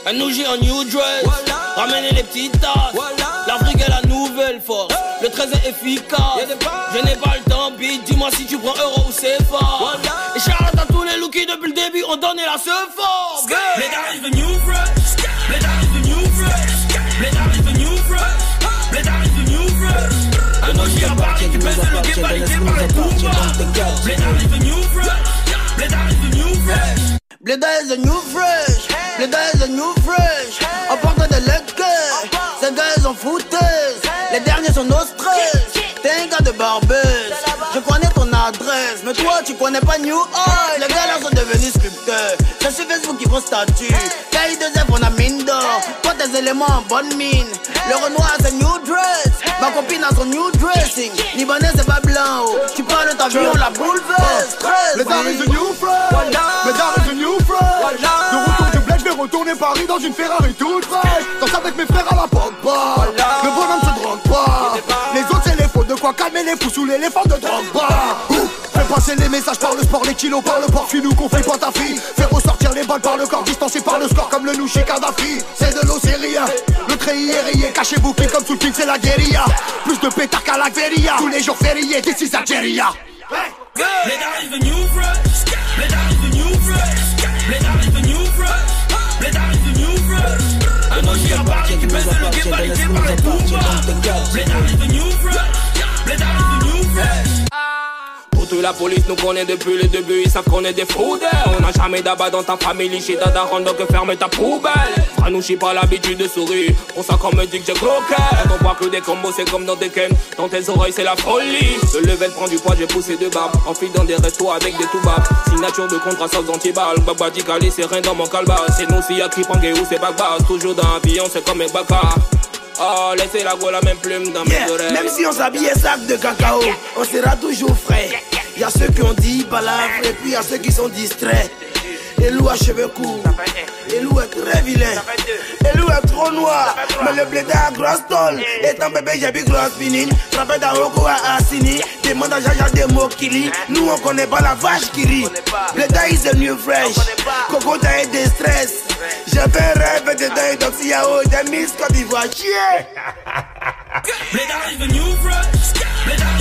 Un nougie en new dress, ramenez les petites tasses. L'Afrique est la nouvelle force, le 13 est efficace. Je n'ai pas le temps, bitch, dis-moi si tu prends euro ou CFA. Et Charlotte à tous les lookies depuis le début ont donné la seufort. Bleda is the new fresh, Bleda is the new fresh, Bleda is the new fresh, Bleda is the new fresh. Un nougie à Paris qui pèse le guébalité par les Touba. Bleda is the new fresh, Bleda is the new fresh. Bleda is the new fresh, Bleda is the new fresh. On porte des leckers, ces gars ils ont fouteuses. Les derniers sont nos stress. T'es un gars de Barbeuse, je connais ton adresse. Mais toi tu connais pas New Oil. Les gars là sont devenus sculpteurs. C'est sur Facebook qui font statut. KI2F on a mine d'or. Toi tes éléments en bonne mine. Le Renoir c'est new dress. Ma copine a son new dressing. Libanais c'est pas blanc oh. Tu parles de ta vie on la bouleverse. Bleda is the new fresh, Bleda is the new fresh. De retour du bled, je vais retourner Paris dans une Ferrari toute fraîche. Danse avec mes frères à la pop-bar. Le bonhomme se drogue pas. Les autres c'est les faux, de quoi calmer les fous sous l'éléphant de drogue. Fais passer les messages par le sport, les kilos par le port. Fuis-nous qu'on fait pas ta fille. Fais ressortir les balles par le corps, distancé par le score comme le nouchi Kadhafi. C'est de l'eau, c'est rien. Le treillis est rayé, caché bouclé comme sous le king, c'est la guérilla. Plus de pétard qu'à la Veria. Tous les jours fériés, d'ici Algéria. Bleda is the new fresh, Bleda is the new fresh, Bleda is the new fresh, Bleda is the new fresh. Un nougie à Paris qui pèse le guébalité par les Touba. Bleda is the new fresh, Bleda is the new fresh. La police nous connaît depuis le début, ils savent qu'on est des fraudeurs. On n'a jamais d'abat dans ta famille, chez Dada donc ferme ta poubelle. Franouchi pas l'habitude de sourire, pour ça qu'on me dit que j'ai gros cœur. Quand on voit que des combos c'est comme dans des ken, dans tes oreilles c'est la folie. Le level prend du poids, j'ai poussé de barbe, enfile dans des restos avec des toubabs. Signature de contrat sans anti-balles, Baba dit calé c'est rien dans mon calbar. C'est nous si y'a Kripangé ou c'est Bagbas, toujours dans l'avion c'est comme un baka. Oh, laissez la voix la même plume dans mes oreilles. Même si on s'habille sac de cacao, on sera toujours frais. Y'a ceux qui ont dit palavre et puis y'a ceux qui sont distraits. Elou a cheveux courts, Elou est très vilain, Elou est trop noir, mais le blé a grosse tôle. Étant bébé j'ai vu grosse pinine, frappé d'Aroko à Assini. Demande à Jaja des mots qui lit, nous on connaît pas la vache qui rit. Bleda is the new fresh, Coco t'as des stress. J'ai fait un rêve de dingue donc s'il y a des Miss Côte d'Ivoire, chier. Bleda is the new fresh, Bleda